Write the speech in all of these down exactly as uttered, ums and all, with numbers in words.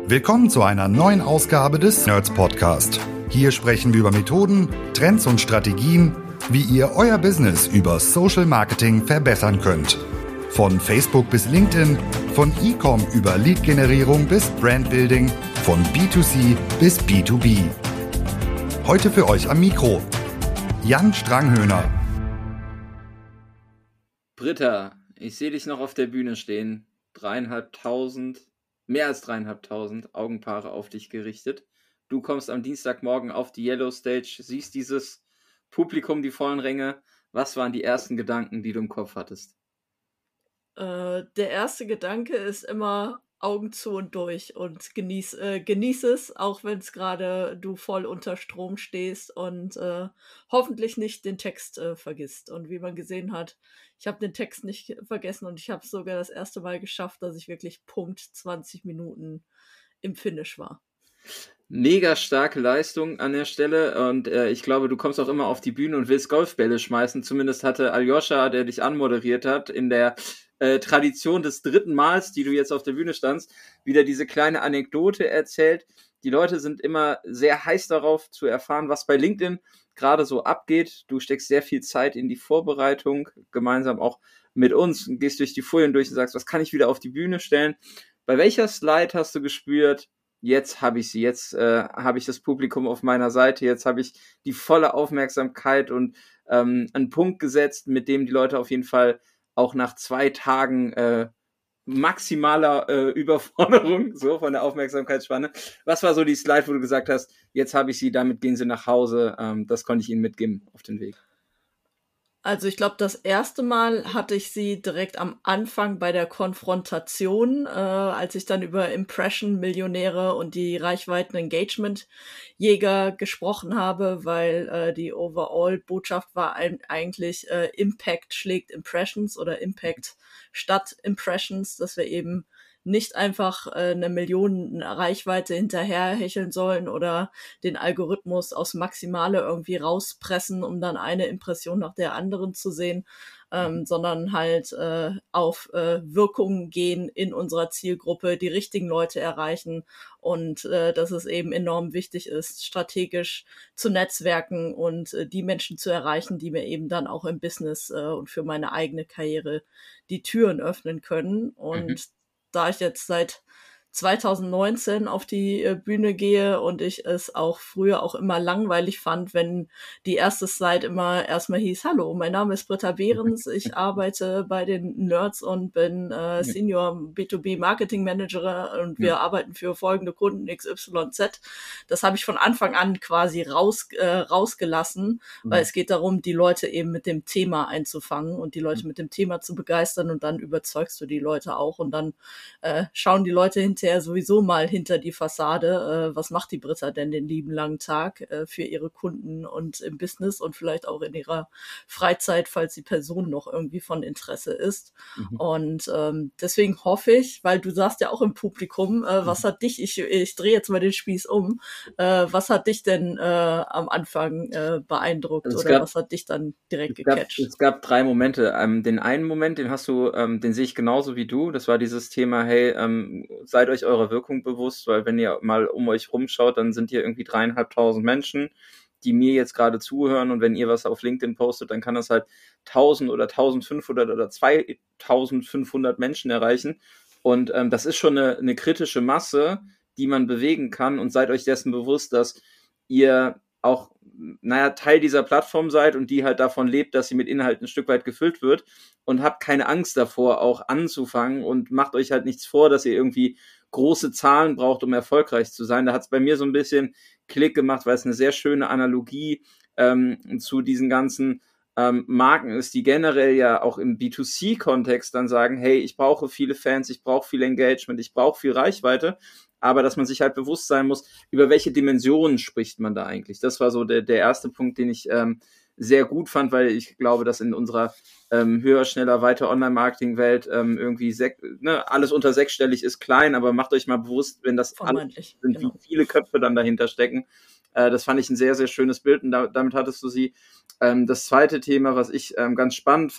Willkommen zu einer neuen Ausgabe des Nerds Podcast. Hier sprechen wir über Methoden, Trends und Strategien, wie ihr euer Business über Social Marketing verbessern könnt. Von Facebook bis LinkedIn, von E-Com über Lead-Generierung bis Brandbuilding, von B zwei C bis B zwei B. Heute für euch am Mikro Jan Stranghöhner. Britta, ich sehe dich noch auf der Bühne stehen. Dreieinhalbtausend, mehr als dreieinhalbtausend Augenpaare auf dich gerichtet. Du kommst am Dienstagmorgen auf die Yellow Stage, siehst dieses Publikum, die vollen Ränge. Was waren die ersten Gedanken, die du im Kopf hattest? Äh, der erste Gedanke ist immer Augen zu und durch und genieß, äh, genieß es, auch wenn es gerade du voll unter Strom stehst und äh, hoffentlich nicht den Text äh, vergisst. Und wie man gesehen hat, ich habe den Text nicht vergessen und ich habe es sogar das erste Mal geschafft, dass ich wirklich Punkt zwanzig Minuten im Finish war. Mega starke Leistung an der Stelle und äh, ich glaube, du kommst auch immer auf die Bühne und willst Golfbälle schmeißen. Zumindest hatte Aljoscha, der dich anmoderiert hat, in der äh, Tradition des dritten Mals, die du jetzt auf der Bühne standst, wieder diese kleine Anekdote erzählt. Die Leute sind immer sehr heiß darauf zu erfahren, was bei LinkedIn gerade so abgeht. Du steckst sehr viel Zeit in die Vorbereitung, gemeinsam auch mit uns, und gehst durch die Folien durch und sagst, was kann ich wieder auf die Bühne stellen? Bei welcher Slide hast du gespürt, jetzt habe ich sie, jetzt äh, habe ich das Publikum auf meiner Seite, jetzt habe ich die volle Aufmerksamkeit und ähm, einen Punkt gesetzt, mit dem die Leute auf jeden Fall auch nach zwei Tagen äh, maximaler äh, Überforderung, so von der Aufmerksamkeitsspanne. Was war so die Slide, wo du gesagt hast, jetzt habe ich sie, damit gehen sie nach Hause, ähm, das konnte ich ihnen mitgeben auf den Weg? Also ich glaube, das erste Mal hatte ich sie direkt am Anfang bei der Konfrontation, äh, als ich dann über Impression-Millionäre und die Reichweiten-Engagement-Jäger gesprochen habe, weil äh, die Overall-Botschaft war ein, eigentlich äh, Impact schlägt Impressions oder Impact statt Impressions, dass wir eben nicht einfach äh, eine Million Reichweite hinterherhecheln sollen oder den Algorithmus aus Maximale irgendwie rauspressen, um dann eine Impression nach der anderen zu sehen, ähm, sondern halt äh, auf äh, Wirkungen gehen in unserer Zielgruppe, die richtigen Leute erreichen und äh, dass es eben enorm wichtig ist, strategisch zu netzwerken und äh, die Menschen zu erreichen, die mir eben dann auch im Business äh, und für meine eigene Karriere die Türen öffnen können. Und mhm. da ich jetzt seit zwanzig neunzehn auf die äh, Bühne gehe und ich es auch früher auch immer langweilig fand, wenn die erste Slide immer erstmal hieß, hallo, mein Name ist Britta Behrens, ich arbeite bei den Nerds und bin äh, Senior B zwei B Marketing Manager und wir ja. arbeiten für folgende Kunden X Y Z. Das habe ich von Anfang an quasi raus, äh, rausgelassen, mhm. weil es geht darum, die Leute eben mit dem Thema einzufangen und die Leute mhm. mit dem Thema zu begeistern und dann überzeugst du die Leute auch und dann äh, schauen die Leute hinterher sowieso mal hinter die Fassade, äh, was macht die Britta denn den lieben langen Tag äh, für ihre Kunden und im Business und vielleicht auch in ihrer Freizeit, falls die Person noch irgendwie von Interesse ist. Mhm. Und ähm, deswegen hoffe ich, weil du sagst ja auch im Publikum, äh, was hat dich, ich, ich drehe jetzt mal den Spieß um, äh, was hat dich denn äh, am Anfang äh, beeindruckt also oder gab, was hat dich dann direkt es gecatcht? Gab, es gab drei Momente. Ähm, den einen Moment, den hast du, ähm, den sehe ich genauso wie du. Das war dieses Thema, hey, ähm, seid euch eurer Wirkung bewusst, weil wenn ihr mal um euch rumschaut, dann sind hier irgendwie dreieinhalbtausend Menschen, die mir jetzt gerade zuhören und wenn ihr was auf LinkedIn postet, dann kann das halt tausend oder eintausendfünfhundert oder zweitausendfünfhundert Menschen erreichen und ähm, das ist schon eine, eine kritische Masse, die man bewegen kann und seid euch dessen bewusst, dass ihr auch, naja, Teil dieser Plattform seid und die halt davon lebt, dass sie mit Inhalten ein Stück weit gefüllt wird und habt keine Angst davor, auch anzufangen und macht euch halt nichts vor, dass ihr irgendwie große Zahlen braucht, um erfolgreich zu sein. Da hat es bei mir so ein bisschen Klick gemacht, weil es eine sehr schöne Analogie ähm, zu diesen ganzen ähm, Marken ist, die generell ja auch im B zwei C-Kontext dann sagen, hey, ich brauche viele Fans, ich brauche viel Engagement, ich brauche viel Reichweite, aber dass man sich halt bewusst sein muss, über welche Dimensionen spricht man da eigentlich. Das war so der, der erste Punkt, den ich ähm, sehr gut fand, weil ich glaube, dass in unserer ähm, höher, schneller, weiter Online-Marketing-Welt ähm, irgendwie sek- ne, alles unter sechsstellig ist klein, aber macht euch mal bewusst, wenn das alles sind, genau. Wie viele Köpfe dann dahinter stecken. Äh, das fand ich ein sehr, sehr schönes Bild und da, damit hattest du sie. Ähm, das zweite Thema, was ich ähm, ganz spannend fand,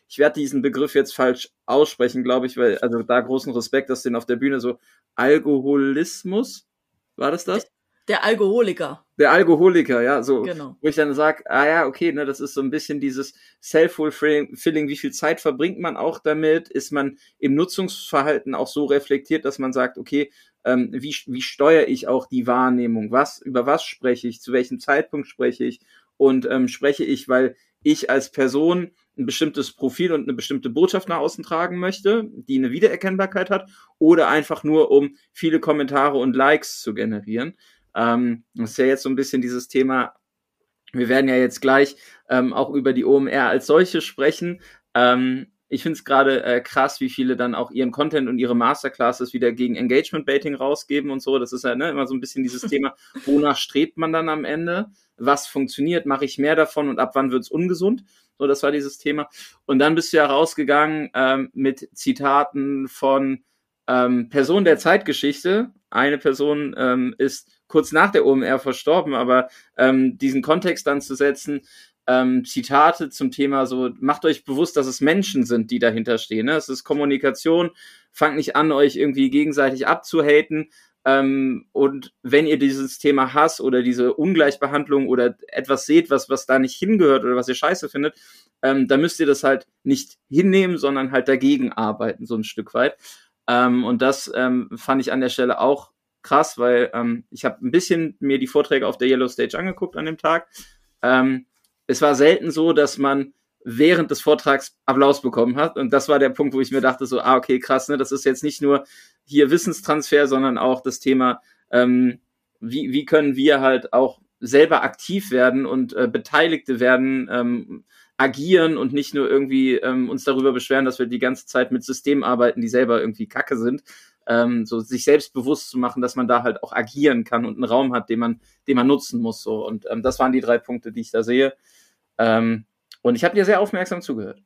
ich werde diesen Begriff jetzt falsch aussprechen, glaube ich, weil, also da großen Respekt, dass den auf der Bühne so Alkoholismus, war das das? Der Alkoholiker. Der Alkoholiker, ja, so, genau. Wo ich dann sage, ah ja, okay, ne, das ist so ein bisschen dieses Self-Fulfilling, wie viel Zeit verbringt man auch damit? Ist man im Nutzungsverhalten auch so reflektiert, dass man sagt, okay, ähm, wie, wie steuere ich auch die Wahrnehmung? Was, über was spreche ich? Zu welchem Zeitpunkt spreche ich? Und ähm, spreche ich, weil ich als Person ein bestimmtes Profil und eine bestimmte Botschaft nach außen tragen möchte, die eine Wiedererkennbarkeit hat, oder einfach nur, um viele Kommentare und Likes zu generieren. Ähm, das ist ja jetzt so ein bisschen dieses Thema, wir werden ja jetzt gleich ähm, auch über die O M R als solche sprechen. Ähm, ich finde es gerade äh, krass, wie viele dann auch ihren Content und ihre Masterclasses wieder gegen Engagement-Baiting rausgeben und so. Das ist ja ne, immer so ein bisschen dieses Thema, wonach strebt man dann am Ende? Was funktioniert? Mache ich mehr davon und ab wann wird es ungesund? So, das war dieses Thema. Und dann bist du ja rausgegangen ähm, mit Zitaten von ähm, Personen der Zeitgeschichte. Eine Person ähm, ist kurz nach der O M R verstorben, aber ähm, diesen Kontext dann zu setzen, ähm, Zitate zum Thema so, macht euch bewusst, dass es Menschen sind, die dahinter stehen. Ne? Es ist Kommunikation, fangt nicht an, euch irgendwie gegenseitig abzuhaten. Ähm, und wenn ihr dieses Thema Hass oder diese Ungleichbehandlung oder etwas seht, was, was da nicht hingehört oder was ihr scheiße findet, ähm, dann müsst ihr das halt nicht hinnehmen, sondern halt dagegen arbeiten, so ein Stück weit. Ähm, und das ähm, fand ich an der Stelle auch krass, weil ähm, ich habe ein bisschen mir die Vorträge auf der Yellow Stage angeguckt an dem Tag. Ähm, es war selten so, dass man während des Vortrags Applaus bekommen hat. Und das war der Punkt, wo ich mir dachte, so, ah, okay, krass, ne, das ist jetzt nicht nur hier Wissenstransfer, sondern auch das Thema, ähm, wie, wie können wir halt auch selber aktiv werden und äh, Beteiligte werden, ähm, agieren und nicht nur irgendwie ähm, uns darüber beschweren, dass wir die ganze Zeit mit Systemen arbeiten, die selber irgendwie kacke sind. Ähm, so sich selbst bewusst zu machen, dass man da halt auch agieren kann und einen Raum hat, den man, den man nutzen muss. So. Und ähm, das waren die drei Punkte, die ich da sehe. Ähm, und ich habe dir sehr aufmerksam zugehört.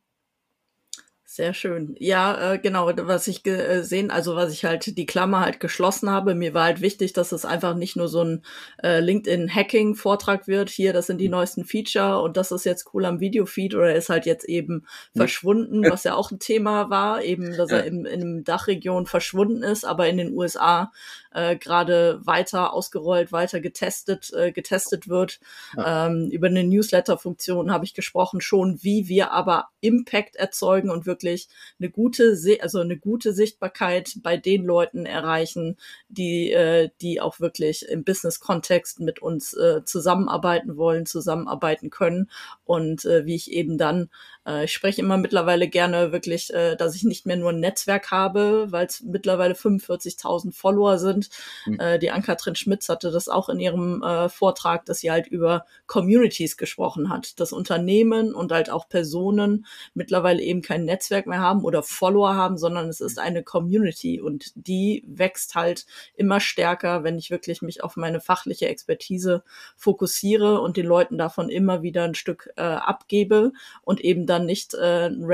Sehr schön. Ja, äh, genau, was ich gesehen, also was ich halt die Klammer halt geschlossen habe, mir war halt wichtig, dass es einfach nicht nur so ein äh, LinkedIn-Hacking-Vortrag wird, hier, das sind die neuesten Feature und das ist jetzt cool am Videofeed oder ist halt jetzt eben verschwunden, was ja auch ein Thema war, eben, dass er in, in der Dachregion verschwunden ist, aber in den U S A äh, gerade weiter ausgerollt, weiter getestet, äh, getestet wird. Ja. Ähm, über eine Newsletter-Funktion habe ich gesprochen schon, wie wir aber Impact erzeugen und wirklich eine gute, also eine gute Sichtbarkeit bei den Leuten erreichen, die, äh, die auch wirklich im Business-Kontext mit uns äh, zusammenarbeiten wollen, zusammenarbeiten können und äh, wie ich eben dann, äh, ich spreche immer mittlerweile gerne wirklich, äh, dass ich nicht mehr nur ein Netzwerk habe, weil es mittlerweile fünfundvierzigtausend Follower sind. Mhm. Äh, die Ann-Kathrin Schmitz hatte das auch in ihrem äh, Vortrag, dass sie halt über Communities gesprochen hat, dass Unternehmen und halt auch Personen mittlerweile eben kein Netzwerk mehr haben oder Follower haben, sondern es ist eine Community und die wächst halt immer stärker, wenn ich wirklich mich auf meine fachliche Expertise fokussiere und den Leuten davon immer wieder ein Stück äh, abgebe und eben dann nicht äh, einen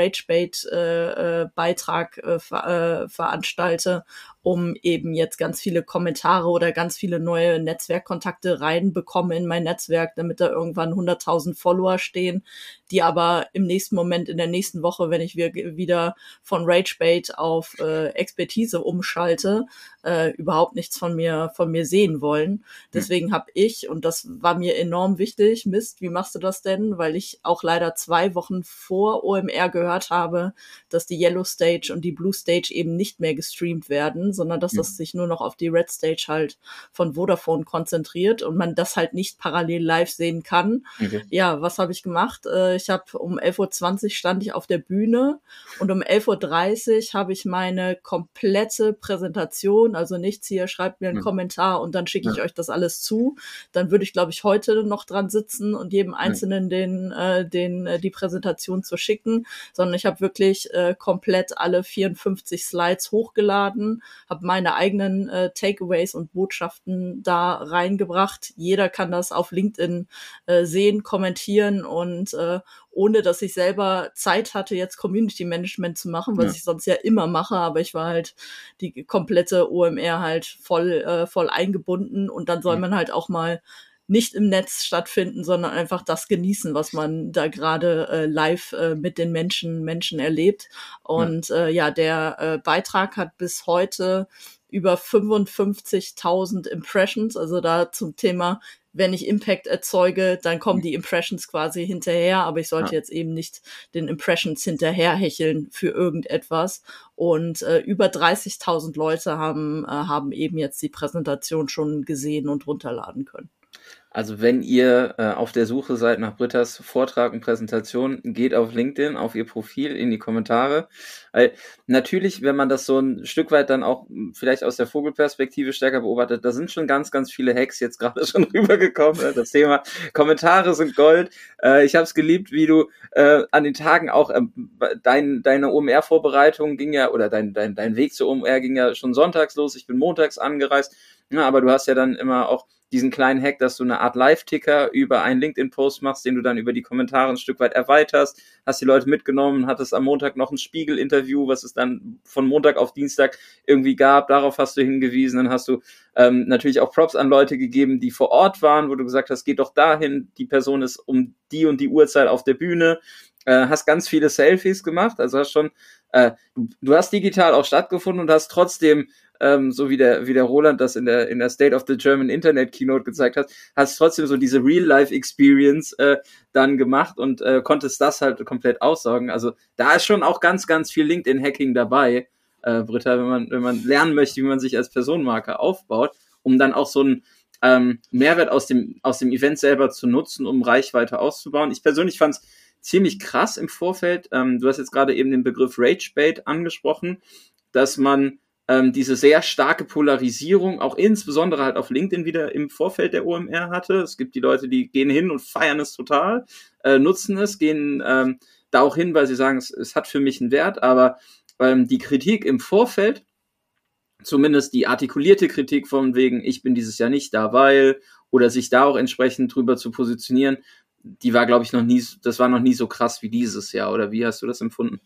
Rage-Bait-Beitrag äh, äh, ver- äh, veranstalte, um eben jetzt ganz viele Kommentare oder ganz viele neue Netzwerkkontakte reinbekomme in mein Netzwerk, damit da irgendwann hunderttausend Follower stehen, die aber im nächsten Moment, in der nächsten Woche, wenn ich wieder von Ragebait auf äh, Expertise umschalte, äh, überhaupt nichts von mir von mir sehen wollen. Deswegen habe ich, und das war mir enorm wichtig, Mist, wie machst du das denn? Weil ich auch leider zwei Wochen vor O M R gehört habe, dass die Yellow Stage und die Blue Stage eben nicht mehr gestreamt werden, sondern dass das sich nur noch auf die Red Stage halt von Vodafone konzentriert und man das halt nicht parallel live sehen kann. Okay. Ja, was habe ich gemacht? Äh, ich habe um elf Uhr zwanzig stand ich auf der Bühne und um elf Uhr dreißig habe ich meine komplette Präsentation, also nichts hier, schreibt mir einen ja. Kommentar und dann schicke ich ja. euch das alles zu. Dann würde ich, glaube ich, heute noch dran sitzen und jedem Einzelnen ja. den, äh, den, äh, die Präsentation zu schicken, sondern ich habe wirklich äh, komplett alle vierundfünfzig Slides hochgeladen, habe meine eigenen äh, Takeaways und Botschaften da reingebracht. Jeder kann das auf LinkedIn äh, sehen, kommentieren und äh, ohne dass ich selber Zeit hatte, jetzt Community Management zu machen, was ja. ich sonst ja immer mache, aber ich war halt die komplette O M R halt voll äh, voll eingebunden und dann soll ja. man halt auch mal nicht im Netz stattfinden, sondern einfach das genießen, was man da gerade äh, live äh, mit den Menschen, Menschen erlebt. Und ja, äh, ja der äh, Beitrag hat bis heute über fünfundfünfzigtausend Impressions, also da zum Thema, wenn ich Impact erzeuge, dann kommen die Impressions quasi hinterher, aber ich sollte ja. jetzt eben nicht den Impressions hinterherhecheln für irgendetwas. Und äh, über dreißigtausend Leute haben, äh, haben eben jetzt die Präsentation schon gesehen und runterladen können. Also wenn ihr äh, auf der Suche seid nach Britta's Vortrag und Präsentation, geht auf LinkedIn, auf ihr Profil, in die Kommentare. Weil natürlich, wenn man das so ein Stück weit dann auch vielleicht aus der Vogelperspektive stärker beobachtet, da sind schon ganz, ganz viele Hacks jetzt gerade schon rübergekommen. Äh, das Thema Kommentare sind Gold. Äh, ich habe es geliebt, wie du äh, an den Tagen auch äh, dein, deine O M R-Vorbereitung ging ja, oder dein, dein, dein Weg zur O M R ging ja schon sonntags los. Ich bin montags angereist. Ja, aber du hast ja dann immer auch diesen kleinen Hack, dass du eine Art Live-Ticker über einen LinkedIn-Post machst, den du dann über die Kommentare ein Stück weit erweiterst, hast die Leute mitgenommen, hattest am Montag noch ein Spiegel-Interview, was es dann von Montag auf Dienstag irgendwie gab, darauf hast du hingewiesen, dann hast du ähm, natürlich auch Props an Leute gegeben, die vor Ort waren, wo du gesagt hast, geht doch dahin, die Person ist um die und die Uhrzeit auf der Bühne, äh, hast ganz viele Selfies gemacht, also hast schon, äh, du, du hast digital auch stattgefunden und hast trotzdem Ähm, so wie der wie der Roland das in der in der State of the German Internet Keynote gezeigt hat, hast trotzdem so diese Real-Life-Experience äh, dann gemacht und äh, konntest das halt komplett aussaugen. Also da ist schon auch ganz, ganz viel LinkedIn-Hacking dabei, äh, Britta, wenn man wenn man lernen möchte, wie man sich als Personenmarke aufbaut, um dann auch so einen ähm, Mehrwert aus dem aus dem Event selber zu nutzen, um Reichweite auszubauen. Ich persönlich fand es ziemlich krass im Vorfeld. Ähm, du hast jetzt gerade eben den Begriff Ragebait angesprochen, dass man diese sehr starke Polarisierung, auch insbesondere halt auf LinkedIn wieder im Vorfeld der O M R hatte. Es gibt die Leute, die gehen hin und feiern es total, äh, nutzen es, gehen ähm, da auch hin, weil sie sagen, es, es hat für mich einen Wert, aber ähm, die Kritik im Vorfeld, zumindest die artikulierte Kritik von wegen, ich bin dieses Jahr nicht da, weil, oder sich da auch entsprechend drüber zu positionieren, die war, glaube ich, noch nie, das war noch nie so krass wie dieses Jahr, oder wie hast du das empfunden?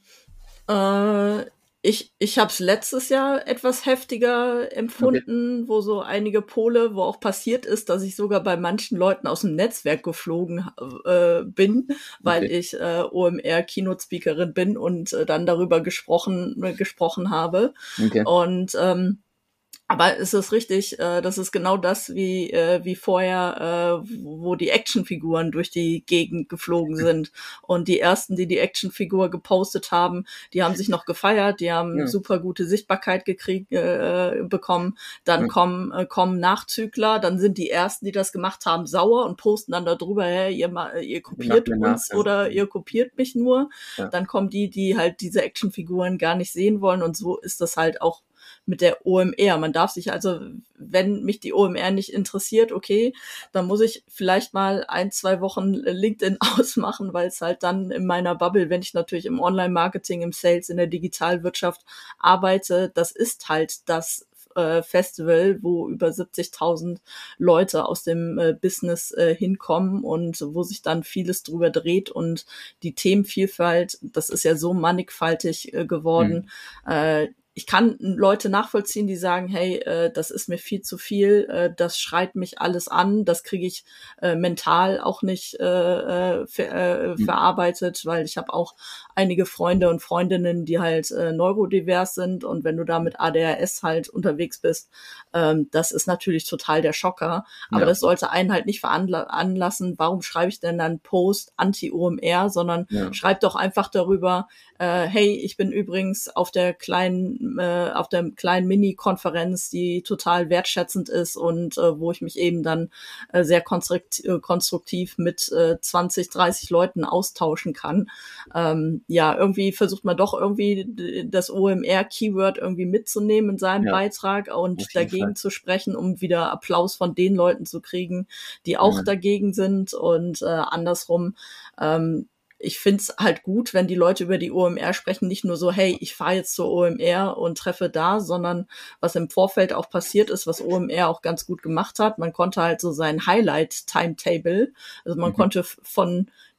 Äh... Ich, ich habe es letztes Jahr etwas heftiger empfunden, okay, wo so einige Pole, wo auch passiert ist, dass ich sogar bei manchen Leuten aus dem Netzwerk geflogen äh, bin, weil okay. ich äh, O M R-Keynote-Speakerin bin und äh, dann darüber gesprochen äh, gesprochen habe. Okay. Und ähm, aber es ist richtig, äh, das ist genau das wie äh, wie vorher, äh, wo die Actionfiguren durch die Gegend geflogen sind. Und die ersten, die die Actionfigur gepostet haben, die haben sich noch gefeiert, die haben ja. super gute Sichtbarkeit gekriegt äh, bekommen. Dann ja. kommen äh, kommen Nachzügler, dann sind die ersten, die das gemacht haben, sauer und posten dann darüber, hey, ihr ihr kopiert uns nach, oder ihr kopiert mich nur. Ja. Dann kommen die, die halt diese Actionfiguren gar nicht sehen wollen, und so ist das halt auch mit der O M R. Man darf sich also, wenn mich die O M R nicht interessiert, okay, dann muss ich vielleicht mal ein, zwei Wochen LinkedIn ausmachen, weil es halt dann in meiner Bubble, wenn ich natürlich im Online-Marketing, im Sales, in der Digitalwirtschaft arbeite, das ist halt das äh, Festival, wo über siebzigtausend Leute aus dem äh, Business äh, hinkommen und wo sich dann vieles drüber dreht, und die Themenvielfalt, das ist ja so mannigfaltig äh, geworden, mhm. äh, ich kann Leute nachvollziehen, die sagen, hey, äh, das ist mir viel zu viel, äh, das schreit mich alles an, das kriege ich äh, mental auch nicht äh, ver äh, verarbeitet, weil ich habe auch einige Freunde und Freundinnen, die halt äh, neurodivers sind, und wenn du da mit A D H S halt unterwegs bist, ähm, das ist natürlich total der Schocker, aber ja. das sollte einen halt nicht veranlassen, warum schreibe ich denn dann Post anti-O M R, sondern ja. schreib doch einfach darüber, äh, hey, ich bin übrigens auf der kleinen auf der kleinen Mini-Konferenz, die total wertschätzend ist und äh, wo ich mich eben dann äh, sehr konstrukt äh, konstruktiv mit äh, zwanzig, dreißig Leuten austauschen kann. Ähm, ja, irgendwie versucht man doch irgendwie das O M R-Keyword irgendwie mitzunehmen in seinem ja, Beitrag und dagegen Fall. zu sprechen, um wieder Applaus von den Leuten zu kriegen, die auch ja. dagegen sind, und äh, andersrum. Ähm, Ich find's halt gut, wenn die Leute über die O M R sprechen, nicht nur so, hey, ich fahre jetzt zur O M R und treffe da, sondern was im Vorfeld auch passiert ist, was O M R auch ganz gut gemacht hat. Man konnte halt so sein Highlight-Timetable, also man mhm. konnte von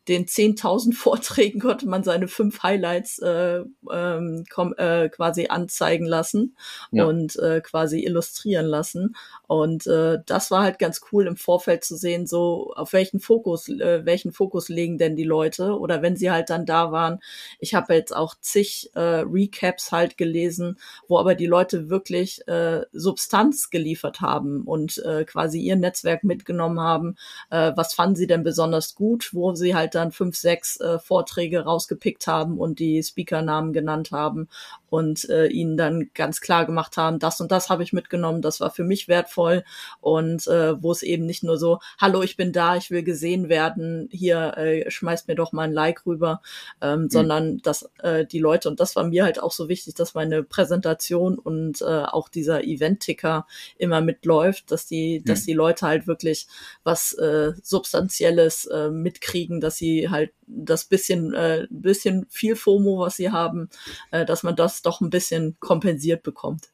den zehntausend Vorträgen konnte man seine fünf Highlights äh, ähm, kom- äh, quasi anzeigen lassen ja. und äh, quasi illustrieren lassen. Und äh, das war halt ganz cool im Vorfeld zu sehen, so auf welchen Fokus, äh, welchen Fokus legen denn die Leute oder wenn sie halt dann da waren. Ich habe jetzt auch zig äh, Recaps halt gelesen, wo aber die Leute wirklich äh, Substanz geliefert haben und äh, quasi ihr Netzwerk mitgenommen haben. Äh, was fanden sie denn besonders gut, wo sie halt dann fünf, sechs äh, Vorträge rausgepickt haben und die Speakernamen genannt haben und äh, ihnen dann ganz klar gemacht haben, das und das habe ich mitgenommen, das war für mich wertvoll und äh, wo es eben nicht nur so, hallo, ich bin da, ich will gesehen werden, hier äh, schmeißt mir doch mal ein Like rüber, ähm, mhm. sondern dass äh, die Leute, und das war mir halt auch so wichtig, dass meine Präsentation und äh, auch dieser Event-Ticker immer mitläuft, dass die, mhm. dass die Leute halt wirklich was äh, Substanzielles äh, mitkriegen, dass sie halt das bisschen, äh, bisschen viel FOMO, was sie haben, äh, dass man das doch ein bisschen kompensiert bekommt.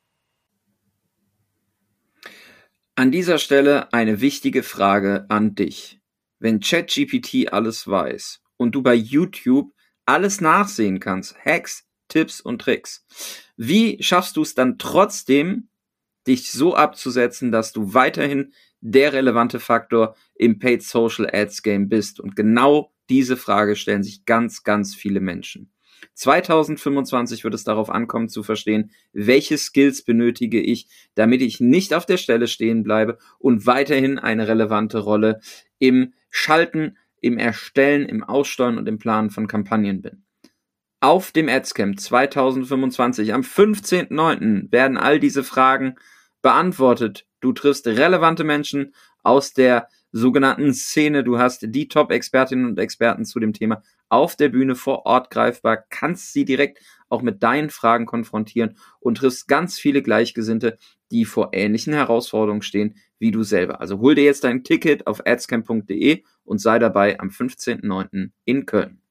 An dieser Stelle eine wichtige Frage an dich. Wenn ChatGPT alles weiß und du bei YouTube alles nachsehen kannst, Hacks, Tipps und Tricks, wie schaffst du es dann trotzdem, dich so abzusetzen, dass du weiterhin der relevante Faktor im Paid Social Ads Game bist? Und genau diese Frage stellen sich ganz, ganz viele Menschen. zweitausendfünfundzwanzig wird es darauf ankommen zu verstehen, welche Skills benötige ich, damit ich nicht auf der Stelle stehen bleibe und weiterhin eine relevante Rolle im Schalten, im Erstellen, im Aussteuern und im Planen von Kampagnen bin. Auf dem Adscamp zweitausendfünfundzwanzig am fünfzehnten neunten werden all diese Fragen beantwortet. Du triffst relevante Menschen aus der sogenannten Szene. Du hast die Top-Expertinnen und Experten zu dem Thema auf der Bühne vor Ort greifbar, kannst sie direkt auch mit deinen Fragen konfrontieren und triffst ganz viele Gleichgesinnte, die vor ähnlichen Herausforderungen stehen wie du selber. Also hol dir jetzt dein Ticket auf adscamp punkt de und sei dabei am fünfzehnten neunten in Köln.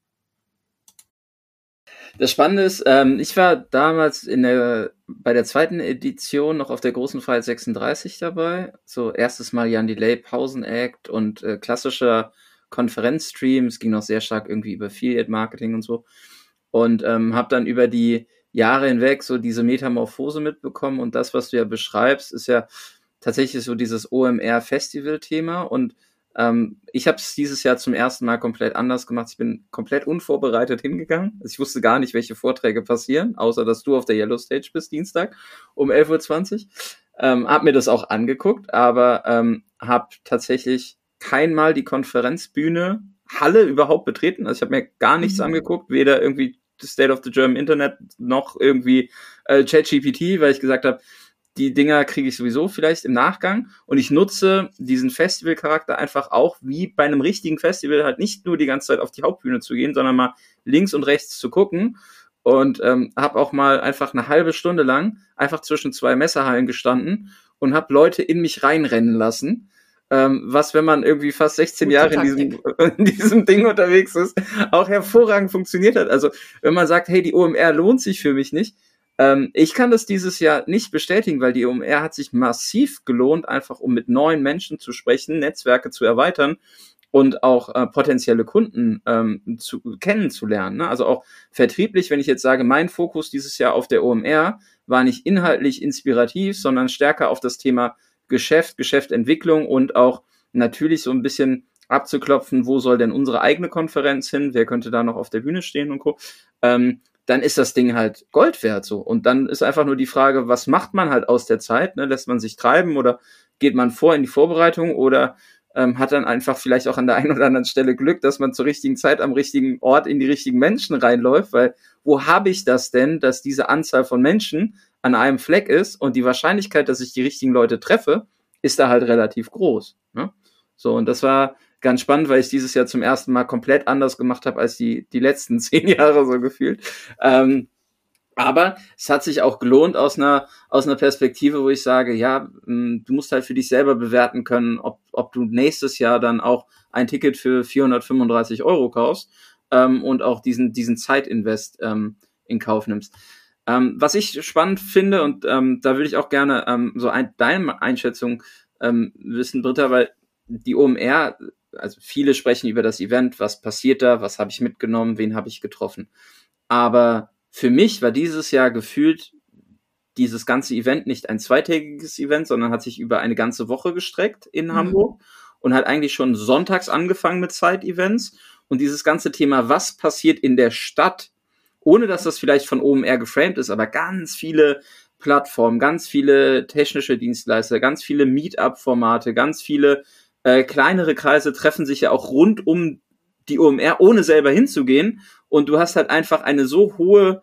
Das Spannende ist, ähm, ich war damals in der, bei der zweiten Edition noch auf der großen Freiheit sechsunddreißig dabei. So erstes Mal Jan Delay, Pausen-Act und äh, klassischer Konferenzstream. Es ging noch sehr stark irgendwie über Affiliate-Marketing und so. Und ähm, habe dann über die Jahre hinweg so diese Metamorphose mitbekommen. Und das, was du ja beschreibst, ist ja tatsächlich so dieses O M R-Festival-Thema. Und Ähm, ich habe es dieses Jahr zum ersten Mal komplett anders gemacht. Ich bin komplett unvorbereitet hingegangen. Also ich wusste gar nicht, welche Vorträge passieren, außer dass du auf der Yellow Stage bist, Dienstag um elf Uhr zwanzig. Ähm, hab mir das auch angeguckt, aber ähm, habe tatsächlich kein Mal die Konferenzbühne, Halle überhaupt betreten. Also ich habe mir gar nichts mhm. angeguckt, weder irgendwie State of the German Internet noch irgendwie äh, ChatGPT, weil ich gesagt habe, die Dinger kriege ich sowieso vielleicht im Nachgang und ich nutze diesen Festivalcharakter einfach auch wie bei einem richtigen Festival halt nicht nur die ganze Zeit auf die Hauptbühne zu gehen, sondern mal links und rechts zu gucken und ähm, habe auch mal einfach eine halbe Stunde lang einfach zwischen zwei Messerhallen gestanden und habe Leute in mich reinrennen lassen, ähm, was, wenn man irgendwie fast sechzehn Gute Jahre in diesem, in diesem Ding unterwegs ist, auch hervorragend funktioniert hat. Also wenn man sagt, hey, die O M R lohnt sich für mich nicht, ich kann das dieses Jahr nicht bestätigen, weil die O M R hat sich massiv gelohnt, einfach um mit neuen Menschen zu sprechen, Netzwerke zu erweitern und auch äh, potenzielle Kunden ähm, zu, kennenzulernen. Ne? Also auch vertrieblich, wenn ich jetzt sage, mein Fokus dieses Jahr auf der O M R war nicht inhaltlich inspirativ, sondern stärker auf das Thema Geschäft, Geschäftentwicklung und auch natürlich so ein bisschen abzuklopfen, wo soll denn unsere eigene Konferenz hin, wer könnte da noch auf der Bühne stehen und Co. Ähm, dann ist das Ding halt Gold wert so. Und dann ist einfach nur die Frage, was macht man halt aus der Zeit? Ne? Lässt man sich treiben oder geht man vor in die Vorbereitung oder ähm, hat dann einfach vielleicht auch an der einen oder anderen Stelle Glück, dass man zur richtigen Zeit am richtigen Ort in die richtigen Menschen reinläuft, weil wo habe ich das denn, dass diese Anzahl von Menschen an einem Fleck ist und die Wahrscheinlichkeit, dass ich die richtigen Leute treffe, ist da halt relativ groß. Ne? So, und das war ganz spannend, weil ich dieses Jahr zum ersten Mal komplett anders gemacht habe als die die letzten zehn Jahre so gefühlt. Ähm, aber es hat sich auch gelohnt aus einer aus einer Perspektive, wo ich sage, ja, mh, du musst halt für dich selber bewerten können, ob ob du nächstes Jahr dann auch ein Ticket für vierhundertfünfunddreißig Euro kaufst ähm, und auch diesen diesen Zeitinvest ähm, in Kauf nimmst. Ähm, was ich spannend finde und ähm, da würde ich auch gerne ähm, so ein, deine Einschätzung ähm, wissen, Britta, weil die O M R also viele sprechen über das Event, was passiert da, was habe ich mitgenommen, wen habe ich getroffen. Aber für mich war dieses Jahr gefühlt dieses ganze Event nicht ein zweitägiges Event, sondern hat sich über eine ganze Woche gestreckt in mhm. Hamburg und hat eigentlich schon sonntags angefangen mit Side-Events. Und dieses ganze Thema, was passiert in der Stadt, ohne dass das vielleicht von O M R geframed ist, aber ganz viele Plattformen, ganz viele technische Dienstleister, ganz viele Meetup-Formate, ganz viele äh, kleinere Kreise treffen sich ja auch rund um die O M R, ohne selber hinzugehen. Und du hast halt einfach eine so hohe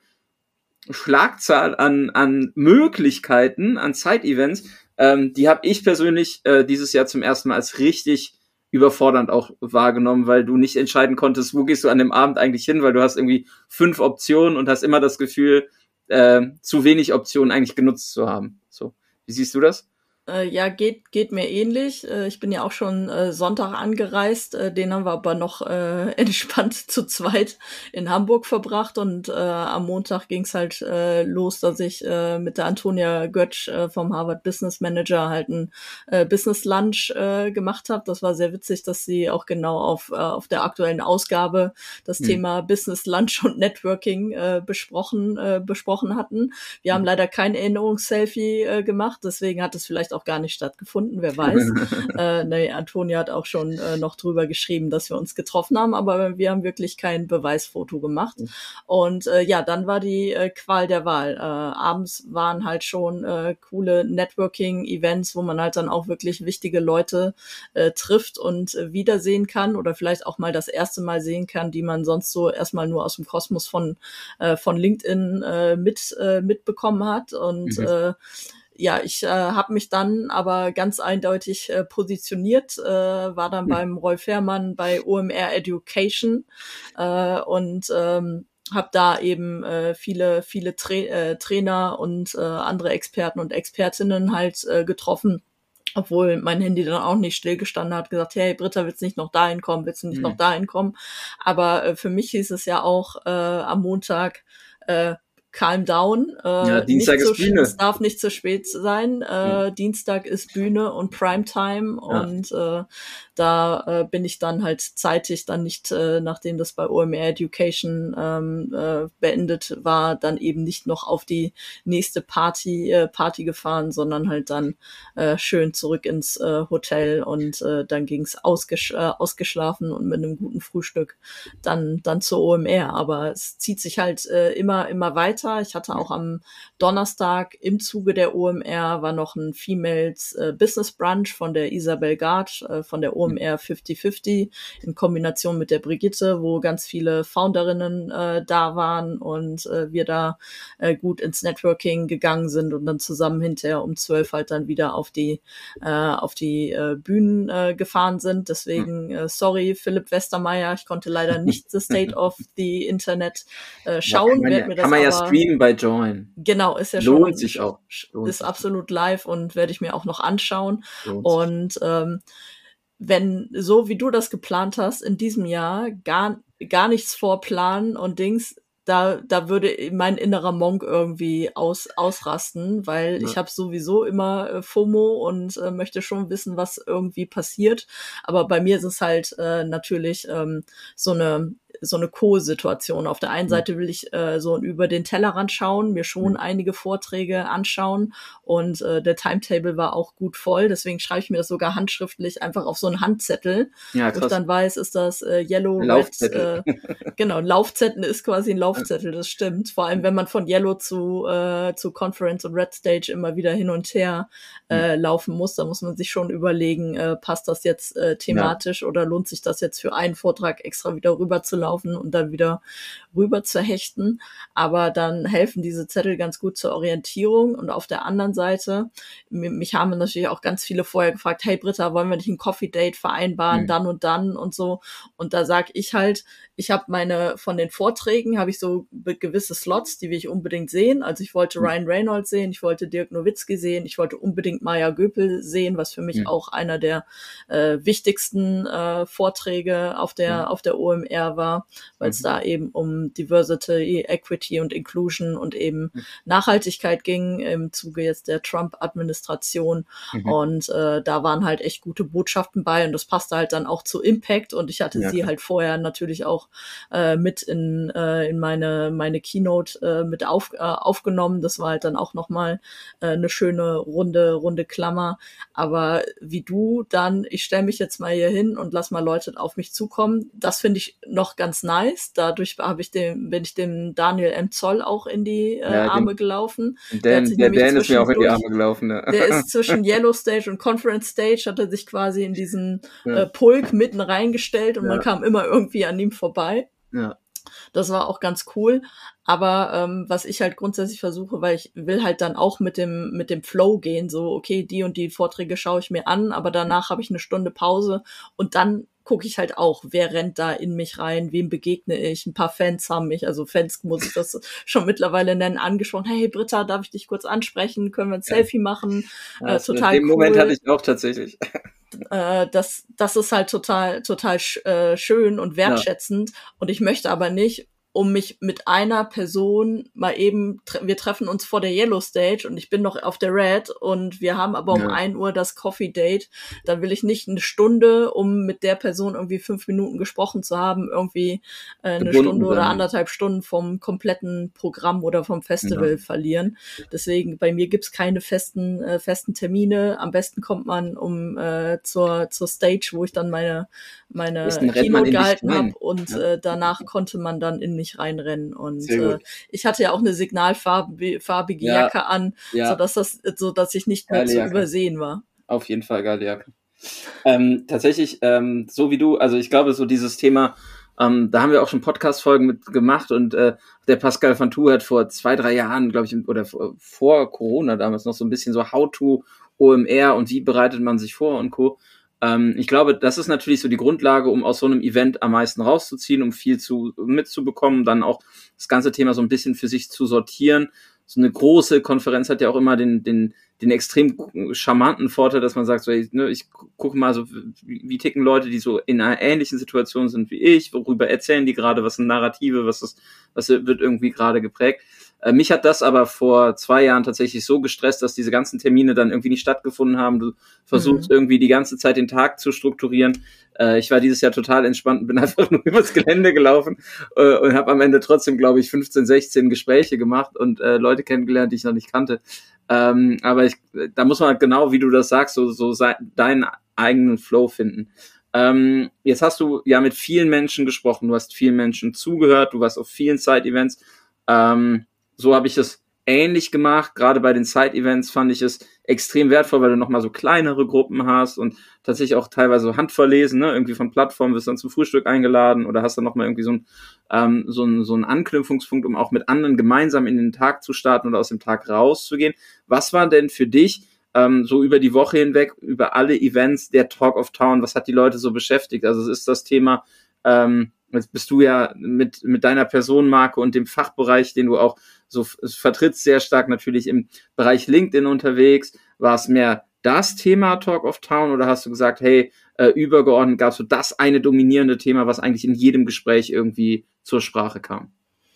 Schlagzahl an an Möglichkeiten, an Side-Events, ähm, die habe ich persönlich äh, dieses Jahr zum ersten Mal als richtig überfordernd auch wahrgenommen, weil du nicht entscheiden konntest, wo gehst du an dem Abend eigentlich hin, weil du hast irgendwie fünf Optionen und hast immer das Gefühl, äh, zu wenig Optionen eigentlich genutzt zu haben. So, wie siehst du das? Äh, ja, geht geht mir ähnlich. Äh, ich bin ja auch schon äh, Sonntag angereist. Äh, den haben wir aber noch äh, entspannt zu zweit in Hamburg verbracht. Und äh, am Montag ging's halt äh, los, dass ich äh, mit der Antonia Götsch äh, vom Harvard Business Manager halt ein äh, Business Lunch äh, gemacht habe. Das war sehr witzig, dass sie auch genau auf äh, auf der aktuellen Ausgabe das hm. Thema Business Lunch und Networking äh, besprochen äh, besprochen hatten. Wir hm. haben leider kein Erinnerungsselfie äh, gemacht, deswegen hat es vielleicht auch gar nicht stattgefunden, wer weiß. äh, nee, Antonia hat auch schon äh, noch drüber geschrieben, dass wir uns getroffen haben, aber wir haben wirklich kein Beweisfoto gemacht. Mhm. Und äh, ja, dann war die äh, Qual der Wahl. Äh, abends waren halt schon äh, coole Networking-Events, wo man halt dann auch wirklich wichtige Leute äh, trifft und äh, wiedersehen kann oder vielleicht auch mal das erste Mal sehen kann, die man sonst so erstmal nur aus dem Kosmos von äh, von LinkedIn äh, mit äh, mitbekommen hat. Und mhm. äh, Ja, ich äh, habe mich dann aber ganz eindeutig äh, positioniert, äh, war dann mhm. beim Roy Fairmann bei O M R Education äh, und ähm, habe da eben äh, viele viele Tra- äh, Trainer und äh, andere Experten und Expertinnen halt äh, getroffen. Obwohl mein Handy dann auch nicht stillgestanden hat, gesagt, hey Britta, willst du nicht noch dahin kommen, willst du nicht mhm. noch dahin kommen? Aber äh, für mich hieß es ja auch äh, am Montag, äh, calm down. Äh, ja, Dienstag nicht so, ist Bühne. Es darf nicht zu spät sein. Äh, mhm. Dienstag ist Bühne und Primetime ja. und äh, da äh, bin ich dann halt zeitig dann nicht, äh, nachdem das bei O M R Education ähm, äh, beendet war, dann eben nicht noch auf die nächste Party äh, Party gefahren, sondern halt dann äh, schön zurück ins äh, Hotel und äh, dann ging's ausgesch- äh, ausgeschlafen und mit einem guten Frühstück dann dann zur O M R. Aber es zieht sich halt äh, immer immer weiter. Ich hatte auch am Donnerstag im Zuge der O M R war noch ein Females äh, Business Brunch von der Isabel Gard äh, von der O M R fünfzig fünfzig in Kombination mit der Brigitte, wo ganz viele Founderinnen äh, da waren und äh, wir da äh, gut ins Networking gegangen sind und dann zusammen hinterher um zwölf halt dann wieder auf die äh, auf die äh, Bühnen äh, gefahren sind. Deswegen äh, sorry, Philipp Westermeier, ich konnte leider nicht the State of the Internet äh, schauen. Ja, kann man, ja, mir das kann man ja streamen bei Join. Genau, ist ja Lohnt schon. Lohnt sich auch. Lohnt ist sich. absolut live und werde ich mir auch noch anschauen. Lohnt und ähm, wenn, so wie du das geplant hast, in diesem Jahr gar, gar nichts vorplanen und Dings, da, da würde mein innerer Monk irgendwie aus, ausrasten, weil ja. ich habe sowieso immer äh, FOMO und äh, möchte schon wissen, was irgendwie passiert. Aber bei mir ist es halt äh, natürlich ähm, so eine so eine Co-Situation. Auf der einen Seite will ich äh, so über den Tellerrand schauen, mir schon mhm. einige Vorträge anschauen und äh, der Timetable war auch gut voll, deswegen schreibe ich mir das sogar handschriftlich einfach auf so einen Handzettel, ja, wo ich dann weiß, ist das äh, Yellow, Laufzettel. Red, äh, genau, ein Laufzettel ist quasi ein Laufzettel, das stimmt. Vor allem, wenn man von Yellow zu äh, zu Conference und Red Stage immer wieder hin und her äh, mhm. laufen muss, da muss man sich schon überlegen, äh, passt das jetzt äh, thematisch ja. oder lohnt sich das jetzt für einen Vortrag extra wieder rüber zu laufen und dann wieder rüber zu hechten. Aber dann helfen diese Zettel ganz gut zur Orientierung. Und auf der anderen Seite, mich haben natürlich auch ganz viele vorher gefragt, hey Britta, wollen wir nicht ein Coffee-Date vereinbaren, mhm. dann und dann und so. Und da sag ich halt, ich habe meine, von den Vorträgen habe ich so gewisse Slots, die will ich unbedingt sehen. Also ich wollte Ryan Reynolds sehen, ich wollte Dirk Nowitzki sehen, ich wollte unbedingt Maya Göpel sehen, was für mich mhm. auch einer der äh, wichtigsten äh, Vorträge auf der, mhm. auf der O M R war. war, weil es mhm. da eben um Diversity, Equity und Inclusion und eben mhm. Nachhaltigkeit ging im Zuge jetzt der Trump-Administration. Mhm. Und äh, da waren halt echt gute Botschaften bei und das passte halt dann auch zu Impact und ich hatte ja, sie klar. halt vorher natürlich auch äh, mit in äh, in meine meine Keynote äh, mit auf, äh, aufgenommen. Das war halt dann auch nochmal äh, eine schöne runde runde Klammer. Aber wie du dann, ich stelle mich jetzt mal hier hin und lass mal Leute auf mich zukommen. Das finde ich noch ganz nice. Dadurch habe ich dem, bin ich dem Daniel M. Zoll auch in die äh, ja, Arme dem, gelaufen. Der, der, hat sich der Dan ist mir auch in die Arme gelaufen. Ja. Der ist zwischen Yellow Stage und Conference Stage, hat er sich quasi in diesen ja. äh, Pulk mitten reingestellt und ja. man kam immer irgendwie an ihm vorbei. Ja. Das war auch ganz cool. Aber ähm, was ich halt grundsätzlich versuche, weil ich will halt dann auch mit dem mit dem Flow gehen, so okay, die und die Vorträge schaue ich mir an, aber danach habe ich eine Stunde Pause und dann gucke ich halt auch, wer rennt da in mich rein, wem begegne ich. Ein paar Fans haben mich, also Fans muss ich das schon mittlerweile nennen, angesprochen. Hey Britta, darf ich dich kurz ansprechen? Können wir ein ja. Selfie machen? Ja, äh, total den cool. Moment hatte ich auch tatsächlich. Äh, das, das ist halt total, total sch- äh, schön und wertschätzend. Ja. Und ich möchte aber nicht, um mich mit einer Person mal eben, tre- wir treffen uns vor der Yellow Stage und ich bin noch auf der Red und wir haben aber um ja. ein Uhr das Coffee Date, dann will ich nicht eine Stunde, um mit der Person irgendwie fünf Minuten gesprochen zu haben, irgendwie äh, eine Gebunden Stunde oder sein. anderthalb Stunden vom kompletten Programm oder vom Festival ja. verlieren. Deswegen, bei mir gibt's keine festen äh, festen Termine. Am besten kommt man um äh, zur zur Stage, wo ich dann meine meine Keynote gehalten habe und ja. äh, danach konnte man dann in mich reinrennen und äh, ich hatte ja auch eine signalfarbige farbige ja. Jacke an, ja. so dass das, so dass ich nicht mehr geile zu Jacke. Übersehen war. Auf jeden Fall geile Jacke. Ähm, tatsächlich, ähm, so wie du, also ich glaube, so dieses Thema, ähm, da haben wir auch schon Podcast-Folgen mit gemacht und äh, der Pascal Vantou hat vor zwei, drei Jahren, glaube ich, oder vor, vor Corona damals noch so ein bisschen so How-to O M R und wie bereitet man sich vor und Co. Ich glaube, das ist natürlich so die Grundlage, um aus so einem Event am meisten rauszuziehen, um viel zu mitzubekommen, dann auch das ganze Thema so ein bisschen für sich zu sortieren. So eine große Konferenz hat ja auch immer den den den extrem charmanten Vorteil, dass man sagt, so, ich, ne, ich gucke mal so, wie, wie ticken Leute, die so in einer ähnlichen Situation sind wie ich, worüber erzählen die gerade, was sind Narrative, was ist, was wird irgendwie gerade geprägt. Äh, mich hat das aber vor zwei Jahren tatsächlich so gestresst, dass diese ganzen Termine dann irgendwie nicht stattgefunden haben. Du versuchst mhm. irgendwie die ganze Zeit den Tag zu strukturieren. Äh, ich war dieses Jahr total entspannt und bin einfach nur übers Gelände gelaufen äh, und habe am Ende trotzdem, glaube ich, fünfzehn, sechzehn Gespräche gemacht und äh, Leute kennengelernt, die ich noch nicht kannte. Ähm, aber ich, da muss man halt genau, wie du das sagst, so, so se- deinen eigenen Flow finden. Ähm, jetzt hast du ja mit vielen Menschen gesprochen, du hast vielen Menschen zugehört, du warst auf vielen Side-Events. Ähm, so habe ich es ähnlich gemacht. Gerade bei den Side-Events fand ich es extrem wertvoll, weil du nochmal so kleinere Gruppen hast und tatsächlich auch teilweise so handverlesen, ne? Irgendwie von Plattformen wirst dann zum Frühstück eingeladen oder hast dann nochmal irgendwie so ein ähm, so ein so ein Anknüpfungspunkt, um auch mit anderen gemeinsam in den Tag zu starten oder aus dem Tag rauszugehen. Was war denn für dich ähm, so über die Woche hinweg, über alle Events der Talk of Town, was hat die Leute so beschäftigt? Also es ist das Thema, ähm, jetzt bist du ja mit mit deiner Personenmarke und dem Fachbereich, den du auch so f- vertrittst, sehr stark natürlich im Bereich LinkedIn unterwegs. War es mehr das Thema Talk of Town oder hast du gesagt, hey, äh, übergeordnet gab es so das eine dominierende Thema, was eigentlich in jedem Gespräch irgendwie zur Sprache kam?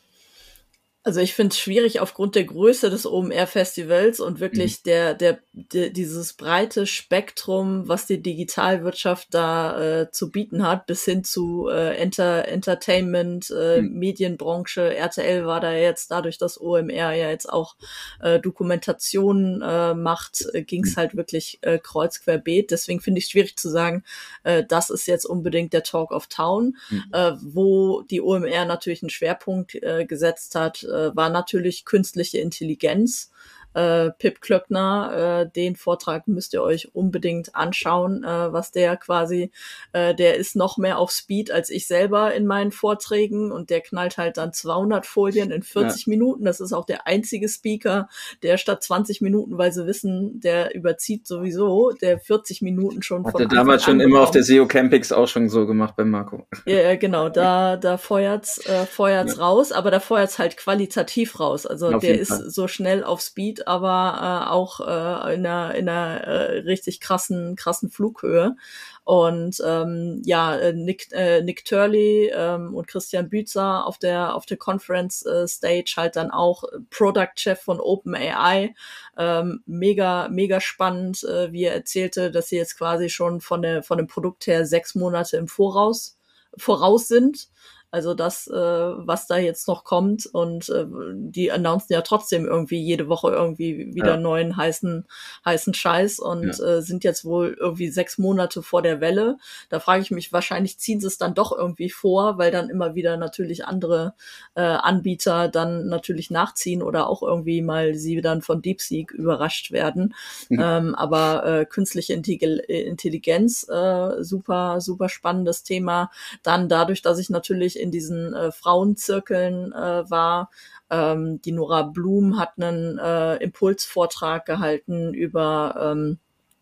Also ich finde es schwierig aufgrund der Größe des O M R-Festivals und wirklich mhm. der, der, der dieses breite Spektrum, was die Digitalwirtschaft da äh, zu bieten hat, bis hin zu äh, Enter, Entertainment, äh, mhm. Medienbranche. R T L war da jetzt, dadurch, dass O M R ja jetzt auch äh, Dokumentationen äh, macht, äh, ging es mhm. halt wirklich äh, kreuz querbeet. Deswegen finde ich es schwierig zu sagen, äh, das ist jetzt unbedingt der Talk of Town, mhm. äh, wo die O M R natürlich einen Schwerpunkt äh, gesetzt hat, war natürlich künstliche Intelligenz. Äh, Pip Klöckner, äh, den Vortrag müsst ihr euch unbedingt anschauen, äh, was der quasi, äh, der ist noch mehr auf Speed als ich selber in meinen Vorträgen und der knallt halt dann zweihundert Folien in vierzig ja. Minuten. Das ist auch der einzige Speaker, der statt zwanzig Minuten, weil sie wissen, der überzieht sowieso, der vierzig Minuten schon Hat von der damals schon immer auf der S E O Campings auch schon so gemacht beim Marco. Ja, genau, da, da feuert's, äh, feuert's ja. raus, aber da feuert's halt qualitativ raus. Also auf der ist Fall. So schnell auf Speed Speed, aber äh, auch äh, in einer, in einer äh, richtig krassen, krassen Flughöhe. Und ähm, ja, Nick, äh, Nick Turley ähm, und Christian Bützer auf der auf der Conference äh, Stage halt dann auch Product Chef von OpenAI. Ähm, mega, mega spannend, äh, wie er erzählte, dass sie jetzt quasi schon von der von dem Produkt her sechs Monate im Voraus voraus sind. Also das, äh, was da jetzt noch kommt, und äh, die announcen ja trotzdem irgendwie jede Woche irgendwie wieder Ja. neuen heißen heißen Scheiß und Ja. äh, sind jetzt wohl irgendwie sechs Monate vor der Welle. Da frage ich mich, wahrscheinlich ziehen sie es dann doch irgendwie vor, weil dann immer wieder natürlich andere äh, Anbieter dann natürlich nachziehen oder auch irgendwie mal sie dann von DeepSeek überrascht werden. Mhm. Ähm, aber äh, künstliche Intelli- Intelligenz, äh, super, super spannendes Thema. Dann dadurch, dass ich natürlich in diesen äh, Frauenzirkeln äh, war. Ähm, die Nora Blum hat einen äh, Impulsvortrag gehalten über ähm,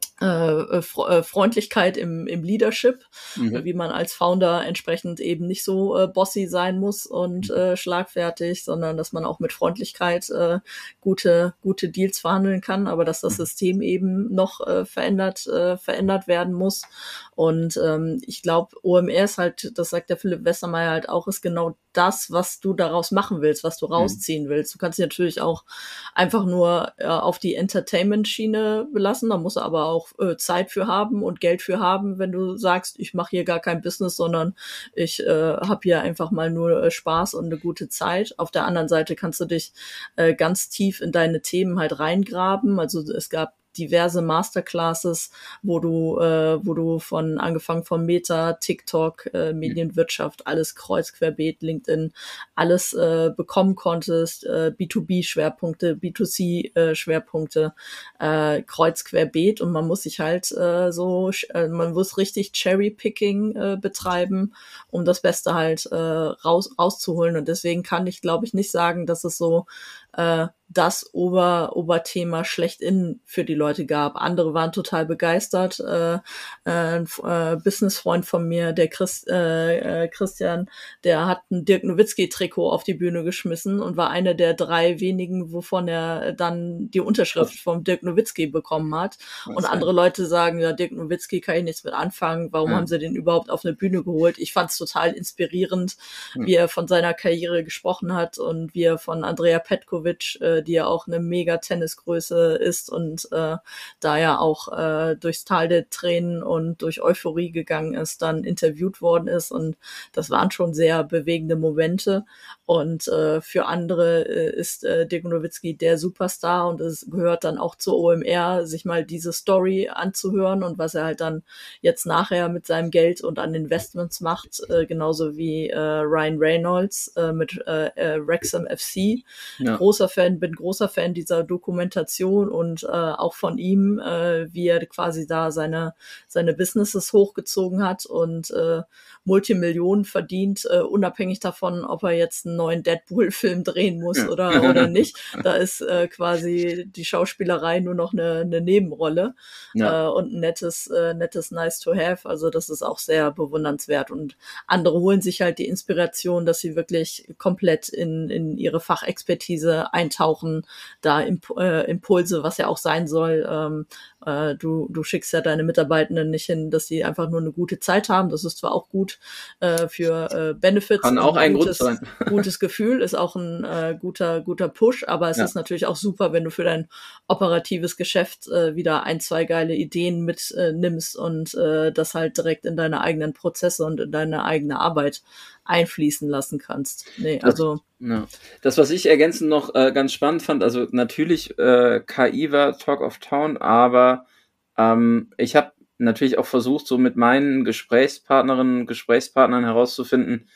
äh, Freundlichkeit im, im Leadership, Mhm. wie man als Founder entsprechend eben nicht so äh, bossy sein muss und äh, schlagfertig, sondern dass man auch mit Freundlichkeit äh, gute gute Deals verhandeln kann, aber dass das System eben noch äh, verändert äh, verändert werden muss. Und ähm, ich glaube, O M R ist halt, das sagt der Philipp Westermeier halt auch, ist genau das, was du daraus machen willst, was du rausziehen willst. Du kannst dich natürlich auch einfach nur äh, auf die Entertainment-Schiene belassen, da musst du aber auch äh, Zeit für haben und Geld für haben, wenn du sagst, ich mache hier gar kein Business, sondern ich äh, habe hier einfach mal nur äh, Spaß und eine gute Zeit. Auf der anderen Seite kannst du dich äh, ganz tief in deine Themen halt reingraben. Also es gab diverse Masterclasses, wo du, äh, wo du von angefangen von Meta, TikTok, äh, Medienwirtschaft, alles kreuz querbeet, LinkedIn, alles äh, bekommen konntest, äh, B zwei B Schwerpunkte, B zwei C äh, Schwerpunkte, äh, kreuz querbeet, und man muss sich halt äh, so, äh, man muss richtig Cherry-Picking äh, betreiben, um das Beste halt äh, raus rauszuholen, und deswegen kann ich, glaube ich, nicht sagen, dass es so äh, das Ober Oberthema schlechthin für die Leute gab. Andere waren total begeistert. Äh, ein äh, Businessfreund von mir, der Chris, äh, äh, Christian, der hat ein Dirk Nowitzki-Trikot auf die Bühne geschmissen und war einer der drei wenigen, wovon er dann die Unterschrift vom Dirk Nowitzki bekommen hat. Und andere Leute sagen, ja, Dirk Nowitzki kann ich nichts mit anfangen. Warum ja. haben sie den überhaupt auf eine Bühne geholt? Ich fand es total inspirierend, hm. wie er von seiner Karriere gesprochen hat und wie er von Andrea Petkovic, äh, die ja auch eine mega Tennisgröße ist und äh, da ja auch äh, durchs Tal der Tränen und durch Euphorie gegangen ist, dann interviewt worden ist, und das waren schon sehr bewegende Momente. Und äh, für andere äh, ist äh, Dirk Nowitzki der Superstar, und es gehört dann auch zur O M R, sich mal diese Story anzuhören und was er halt dann jetzt nachher mit seinem Geld und an Investments macht, äh, genauso wie äh, Ryan Reynolds äh, mit äh, äh, Wrexham F C. Ja. Großer Fan, bin großer Fan dieser Dokumentation und äh, auch von ihm, äh, wie er quasi da seine seine Businesses hochgezogen hat und äh, Multimillionen verdient, äh, unabhängig davon, ob er jetzt einen neuen Deadpool-Film drehen muss ja. oder oder nicht. Da ist äh, quasi die Schauspielerei nur noch eine, eine Nebenrolle ja. äh, und ein nettes äh, nettes Nice to have. Also das ist auch sehr bewundernswert, und andere holen sich halt die Inspiration, dass sie wirklich komplett in in ihre Fachexpertise eintauchen, da Imp- äh, Impulse, was ja auch sein soll. Ähm, äh, du du schickst ja deine Mitarbeitenden nicht hin, dass sie einfach nur eine gute Zeit haben. Das ist zwar auch gut äh, für äh, Benefits. Kann auch ein gutes, Grund sein. gutes Gefühl, ist auch ein äh, guter guter Push, aber es ja. ist natürlich auch super, wenn du für dein operatives Geschäft äh, wieder ein, zwei geile Ideen mitnimmst äh, und äh, das halt direkt in deine eigenen Prozesse und in deine eigene Arbeit einfließen lassen kannst. Nee, also das, ja. das, was ich ergänzend noch äh, ganz spannend fand, also natürlich äh, K I war Talk of Town, aber ähm, ich habe natürlich auch versucht, so mit meinen Gesprächspartnerinnen und Gesprächspartnern herauszufinden,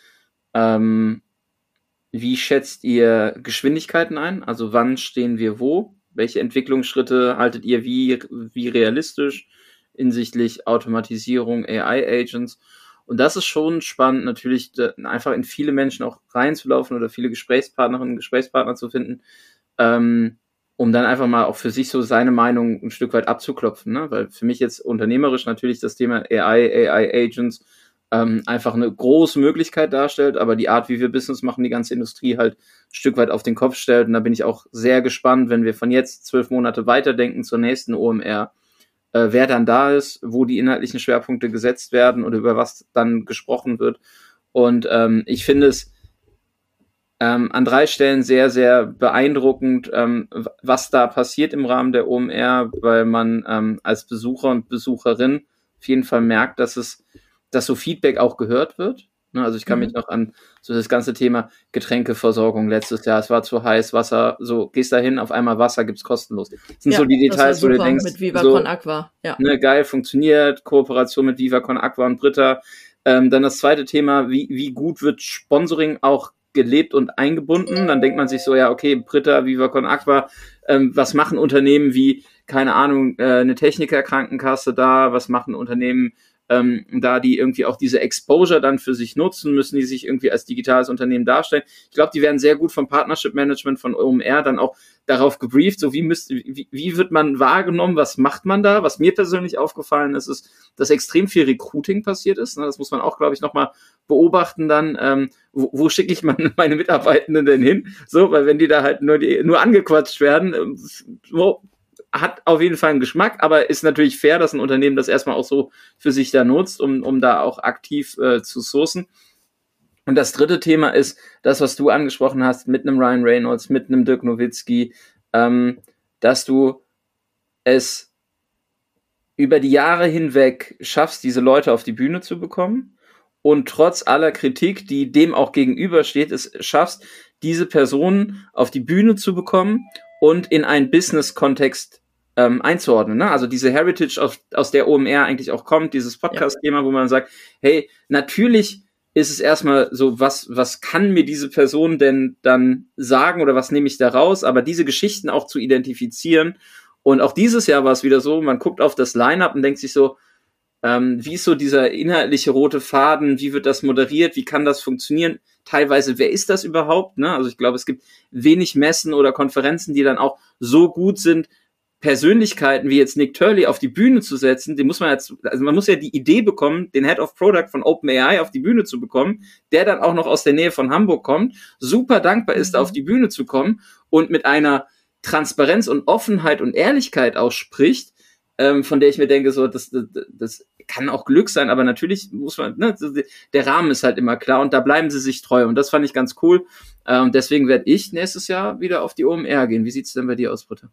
ähm, wie schätzt ihr Geschwindigkeiten ein? Also wann stehen wir wo? Welche Entwicklungsschritte haltet ihr wie, wie realistisch hinsichtlich Automatisierung, A I-Agents? Und das ist schon spannend, natürlich einfach in viele Menschen auch reinzulaufen oder viele Gesprächspartnerinnen und Gesprächspartner zu finden, ähm, um dann einfach mal auch für sich so seine Meinung ein Stück weit abzuklopfen. Ne? Weil für mich jetzt unternehmerisch natürlich das Thema A I, A I-Agents ähm, einfach eine große Möglichkeit darstellt, aber die Art, wie wir Business machen, die ganze Industrie halt ein Stück weit auf den Kopf stellt. Und da bin ich auch sehr gespannt, wenn wir von jetzt zwölf Monate weiterdenken zur nächsten O M R, äh, wer dann da ist, wo die inhaltlichen Schwerpunkte gesetzt werden oder über was dann gesprochen wird. Und ähm, ich finde es ähm, an drei Stellen sehr, sehr beeindruckend, ähm, was da passiert im Rahmen der O M R, weil man ähm, als Besucher und Besucherin auf jeden Fall merkt, dass es, dass so Feedback auch gehört wird. Ne, also ich kann mhm. mich noch an so das ganze Thema Getränkeversorgung letztes Jahr, es war zu heiß, Wasser, so gehst da hin, auf einmal Wasser gibt's kostenlos. Das sind ja, so die Details, wo du denkst, mit Viva so, Con Aqua. Ja. Ne, geil, funktioniert, Kooperation mit Viva Con Aqua und Britta. Ähm, dann das zweite Thema, wie, wie gut wird Sponsoring auch gelebt und eingebunden? Dann denkt man sich so, ja, okay, Britta, Viva Con Aqua, ähm, was machen Unternehmen wie, keine Ahnung, äh, eine Techniker-Krankenkasse da, was machen Unternehmen ähm, da, die irgendwie auch diese Exposure dann für sich nutzen, müssen die sich irgendwie als digitales Unternehmen darstellen. Ich glaube, die werden sehr gut vom Partnership Management von O M R dann auch darauf gebrieft, so wie müsste, wie, wie wird man wahrgenommen, was macht man da? Was mir persönlich aufgefallen ist, ist, dass extrem viel Recruiting passiert ist. Das muss man auch, glaube ich, nochmal beobachten dann, ähm, wo, wo schicke ich meine Mitarbeitenden denn hin? So, weil wenn die da halt nur, die, nur angequatscht werden, so, hat auf jeden Fall einen Geschmack, aber ist natürlich fair, dass ein Unternehmen das erstmal auch so für sich da nutzt, um, um da auch aktiv äh, zu sourcen. Und das dritte Thema ist das, was du angesprochen hast, mit einem Ryan Reynolds, mit einem Dirk Nowitzki, ähm, dass du es über die Jahre hinweg schaffst, diese Leute auf die Bühne zu bekommen und trotz aller Kritik, die dem auch gegenübersteht, es schaffst, diese Personen auf die Bühne zu bekommen und in einen Business-Kontext ähm, einzuordnen. Ne? Also diese Heritage, aus, aus der O M R eigentlich auch kommt, dieses Podcast-Thema, ja. wo man sagt, hey, natürlich ist es erstmal so, was, was kann mir diese Person denn dann sagen oder was nehme ich da raus, aber diese Geschichten auch zu identifizieren. Und auch dieses Jahr war es wieder so, man guckt auf das Line-Up und denkt sich so, ähm, wie ist so dieser inhaltliche rote Faden, wie wird das moderiert, wie kann das funktionieren? Teilweise, wer ist das überhaupt? Ne? Also ich glaube, es gibt wenig Messen oder Konferenzen, die dann auch so gut sind, Persönlichkeiten wie jetzt Nick Turley auf die Bühne zu setzen. Den muss man jetzt, also man muss ja die Idee bekommen, den Head of Product von OpenAI auf die Bühne zu bekommen, der dann auch noch aus der Nähe von Hamburg kommt, super dankbar ist, mhm. auf die Bühne zu kommen und mit einer Transparenz und Offenheit und Ehrlichkeit auch spricht, ähm, von der ich mir denke, so, das, das, das kann auch Glück sein, aber natürlich muss man, ne, der Rahmen ist halt immer klar und da bleiben sie sich treu und das fand ich ganz cool. Und ähm, deswegen werde ich nächstes Jahr wieder auf die O M R gehen. Wie sieht's denn bei dir aus, Britta?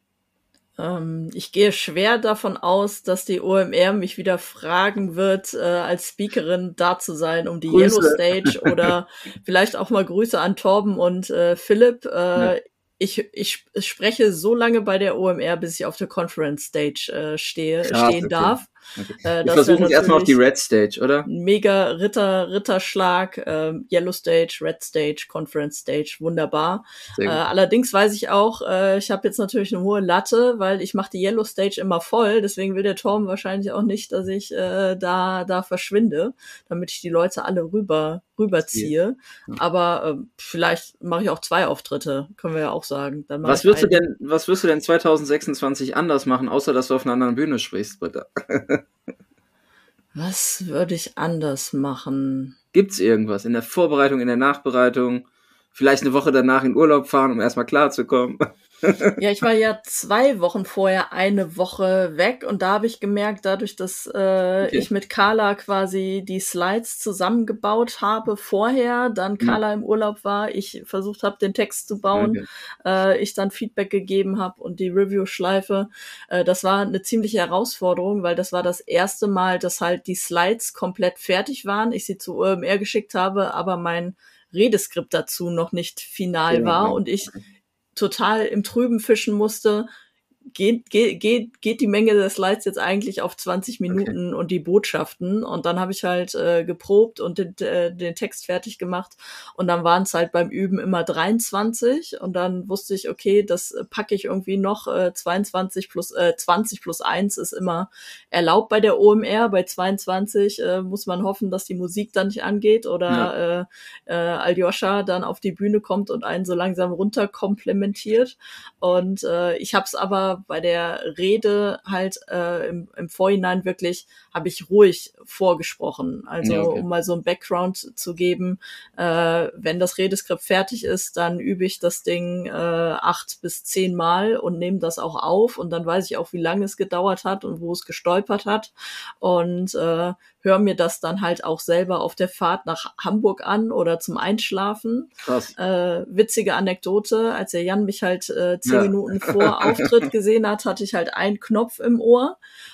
Ähm, ich gehe schwer davon aus, dass die O M R mich wieder fragen wird, äh, als Speakerin da zu sein, um die Grüße. Yellow Stage oder vielleicht auch mal Grüße an Torben und äh, Philipp. Äh, ja. Ich, ich spreche so lange bei der O M R, bis ich auf der Conference Stage äh, stehe, Krass, stehen okay. darf. Okay. Äh, Wir versuchen es erstmal auf die Red Stage, oder? Mega Ritter, Ritterschlag, äh, Yellow Stage, Red Stage, Conference Stage, wunderbar. Äh, allerdings weiß ich auch, äh, ich habe jetzt natürlich eine hohe Latte, weil ich mache die Yellow Stage immer voll, deswegen will der Torben wahrscheinlich auch nicht, dass ich äh, da da verschwinde, damit ich die Leute alle rüber rüberziehe. Ja. Aber äh, vielleicht mache ich auch zwei Auftritte, können wir ja auch sagen. Dann was wirst einen. du denn, was wirst du denn zwanzig sechsundzwanzig anders machen, außer dass du auf einer anderen Bühne sprichst, Britta? Was würde ich anders machen? Gibt's irgendwas in der Vorbereitung, in der Nachbereitung? Vielleicht eine Woche danach in Urlaub fahren, um erstmal klarzukommen? Ja, ich war ja zwei Wochen vorher eine Woche weg und da habe ich gemerkt, dadurch, dass äh, okay. ich mit Carla quasi die Slides zusammengebaut habe vorher, dann Carla mhm. im Urlaub war, ich versucht habe, den Text zu bauen, okay. äh, ich dann Feedback gegeben habe und die Review-Schleife. Äh, das war eine ziemliche Herausforderung, weil das war das erste Mal, dass halt die Slides komplett fertig waren, ich sie zu O M R geschickt habe, aber mein Redeskript dazu noch nicht final war und ich total im Trüben fischen musste, geht, geht, geht, geht die Menge der Slides jetzt eigentlich auf zwanzig Minuten okay. und die Botschaften und dann habe ich halt äh, geprobt und den, äh, den Text fertig gemacht und dann waren es halt beim Üben immer dreiundzwanzig und dann wusste ich, okay, das packe ich irgendwie noch, äh, zweiundzwanzig plus, äh, zwanzig plus eins ist immer erlaubt bei der O M R, bei zweiundzwanzig äh, muss man hoffen, dass die Musik dann nicht angeht oder ja. äh, äh, Aljoscha dann auf die Bühne kommt und einen so langsam runter komplementiert und äh, ich habe es aber aber bei der Rede halt äh, im, im Vorhinein wirklich habe ich ruhig vorgesprochen. Also ja, okay. um mal so ein Background zu geben, äh, wenn das Redeskript fertig ist, dann übe ich das Ding äh, acht bis zehn Mal und nehme das auch auf und dann weiß ich auch, wie lange es gedauert hat und wo es gestolpert hat und äh, höre mir das dann halt auch selber auf der Fahrt nach Hamburg an oder zum Einschlafen. Krass. Äh, witzige Anekdote, als der Jan mich halt äh, zehn ja. Minuten vor Auftritt gesehen hat, hatte ich halt einen Knopf im Ohr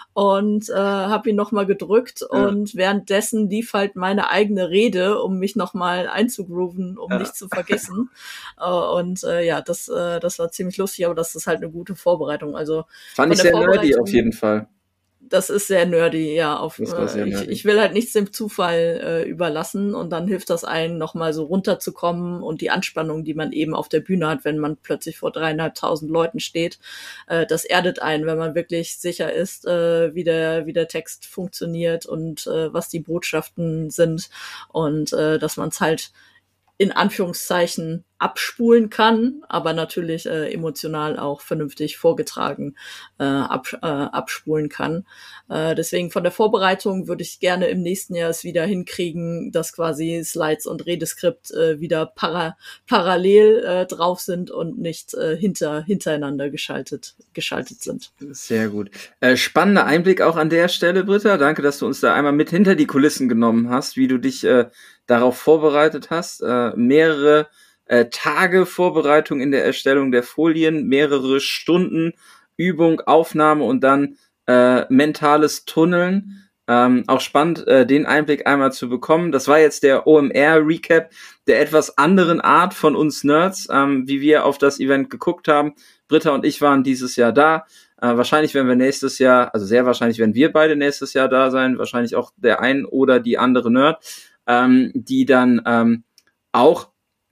und äh, habe ihn nochmal gedrückt ja. und währenddessen lief halt meine eigene Rede, um mich nochmal einzugrooven, um ja. nicht zu vergessen. äh, und äh, ja, das, äh, das war ziemlich lustig, aber das ist halt eine gute Vorbereitung. Also fand ich sehr nerdy auf jeden Fall. Das ist sehr nerdy, ja. Auf, äh, ich, ich will halt nichts dem Zufall äh, überlassen und dann hilft das einen, nochmal so runterzukommen und die Anspannung, die man eben auf der Bühne hat, wenn man plötzlich vor dreieinhalbtausend Leuten steht, äh, das erdet einen, wenn man wirklich sicher ist, äh, wie der wie der Text funktioniert und äh, was die Botschaften sind und äh, dass man es halt in Anführungszeichen abspulen kann, aber natürlich äh, emotional auch vernünftig vorgetragen äh, ab, äh, abspulen kann. Äh, deswegen von der Vorbereitung würde ich gerne im nächsten Jahr es wieder hinkriegen, dass quasi Slides und Redeskript äh, wieder para, parallel äh, drauf sind und nicht äh, hinter hintereinander geschaltet geschaltet sind. Sehr gut. Äh, spannender Einblick auch an der Stelle, Britta. Danke, dass du uns da einmal mit hinter die Kulissen genommen hast, wie du dich äh, darauf vorbereitet hast. Äh, mehrere Äh, Tage Vorbereitung in der Erstellung der Folien, mehrere Stunden Übung, Aufnahme und dann äh, mentales Tunneln. Ähm, auch spannend, äh, den Einblick einmal zu bekommen. Das war jetzt der O M R-Recap der etwas anderen Art von uns Nerds, ähm, wie wir auf das Event geguckt haben. Britta und ich waren dieses Jahr da. Äh, wahrscheinlich werden wir nächstes Jahr, also sehr wahrscheinlich werden wir beide nächstes Jahr da sein, wahrscheinlich auch der ein oder die andere Nerd, ähm, die dann ähm, auch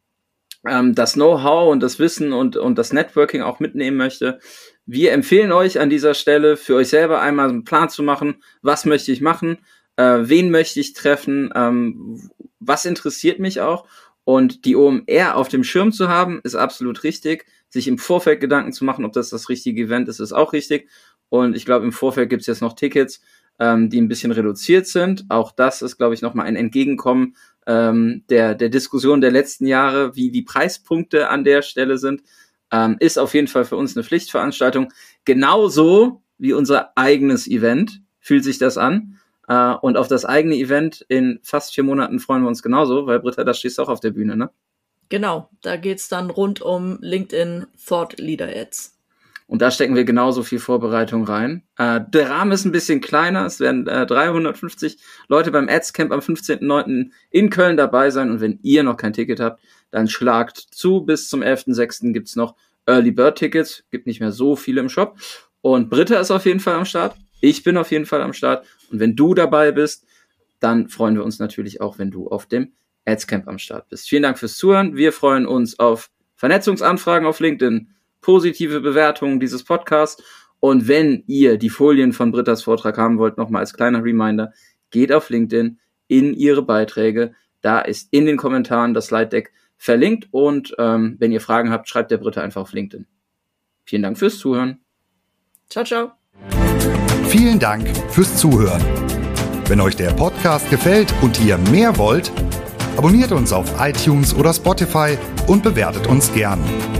das Know-how und das Wissen und und das Networking auch mitnehmen möchte. Wir empfehlen euch an dieser Stelle, für euch selber einmal einen Plan zu machen, was möchte ich machen, äh, wen möchte ich treffen, ähm, was interessiert mich auch. Und die O M R auf dem Schirm zu haben, ist absolut richtig. Sich im Vorfeld Gedanken zu machen, ob das das richtige Event ist, ist auch richtig. Und ich glaube, im Vorfeld gibt's jetzt noch Tickets, ähm, die ein bisschen reduziert sind. Auch das ist, glaube ich, nochmal ein Entgegenkommen ähm, der der Diskussion der letzten Jahre, wie die Preispunkte an der Stelle sind. Ähm, ist auf jeden Fall für uns eine Pflichtveranstaltung. Genauso wie unser eigenes Event fühlt sich das an. Uh, und auf das eigene Event in fast vier Monaten freuen wir uns genauso, weil Britta, da stehst du auch auf der Bühne, ne? Genau, da geht's dann rund um LinkedIn Thought Leader Ads. Und da stecken wir genauso viel Vorbereitung rein. Uh, der Rahmen ist ein bisschen kleiner, es werden uh, dreihundertfünfzig Leute beim Ads Camp am fünfzehnten neunten in Köln dabei sein und wenn ihr noch kein Ticket habt, dann schlagt zu, bis zum elften sechsten gibt's noch Early Bird Tickets, gibt nicht mehr so viele im Shop und Britta ist auf jeden Fall am Start. Ich bin auf jeden Fall am Start und wenn du dabei bist, dann freuen wir uns natürlich auch, wenn du auf dem Adscamp am Start bist. Vielen Dank fürs Zuhören. Wir freuen uns auf Vernetzungsanfragen auf LinkedIn, positive Bewertungen dieses Podcasts und wenn ihr die Folien von Brittas Vortrag haben wollt, nochmal als kleiner Reminder, geht auf LinkedIn in ihre Beiträge. Da ist in den Kommentaren das Slide Deck verlinkt und ähm, wenn ihr Fragen habt, schreibt der Britta einfach auf LinkedIn. Vielen Dank fürs Zuhören. Ciao, ciao. Vielen Dank fürs Zuhören. Wenn euch der Podcast gefällt und ihr mehr wollt, abonniert uns auf iTunes oder Spotify und bewertet uns gern.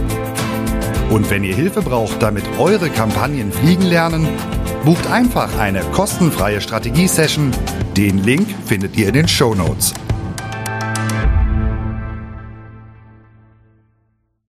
Und wenn ihr Hilfe braucht, damit eure Kampagnen fliegen lernen, bucht einfach eine kostenfreie Strategie-Session. Den Link findet ihr in den Shownotes.